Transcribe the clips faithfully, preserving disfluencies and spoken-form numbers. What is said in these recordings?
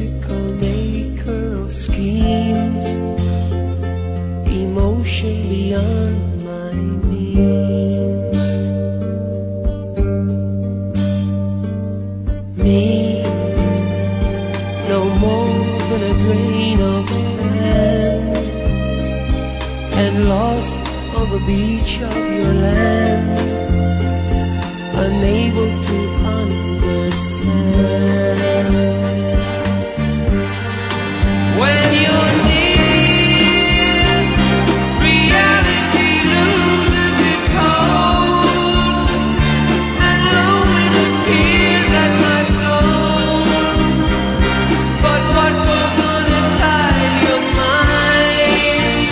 fickle maker of schemes, emotion beyond my means. Me, no more than a grain of sand, and lost on the beach of your land, unable to understand. When you're near, reality loses its hold, and loneliness tears at my soul. But what goes on inside your mind?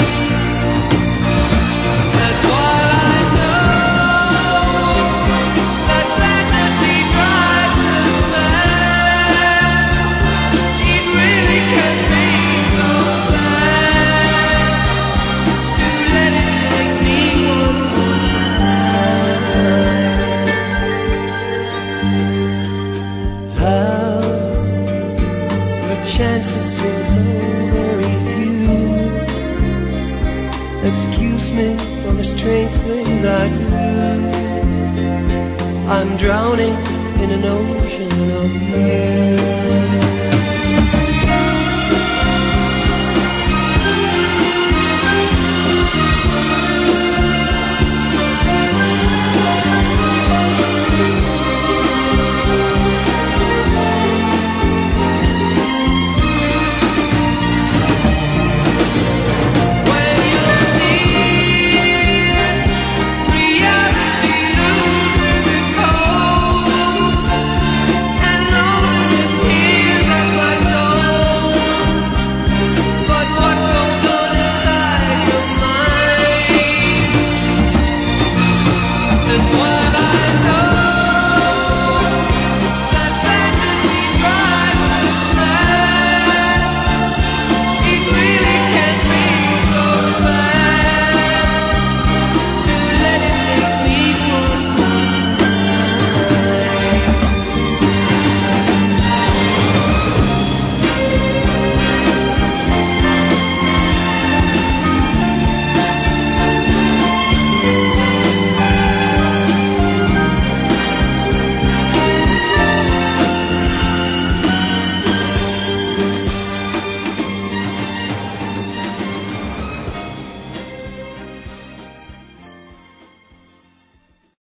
And while I know that fantasy drives us mad, it really can be so bad to let it take me one more time. How the chances seem so very few. Excuse me for the strange things I do. I'm drowning in an ocean of you.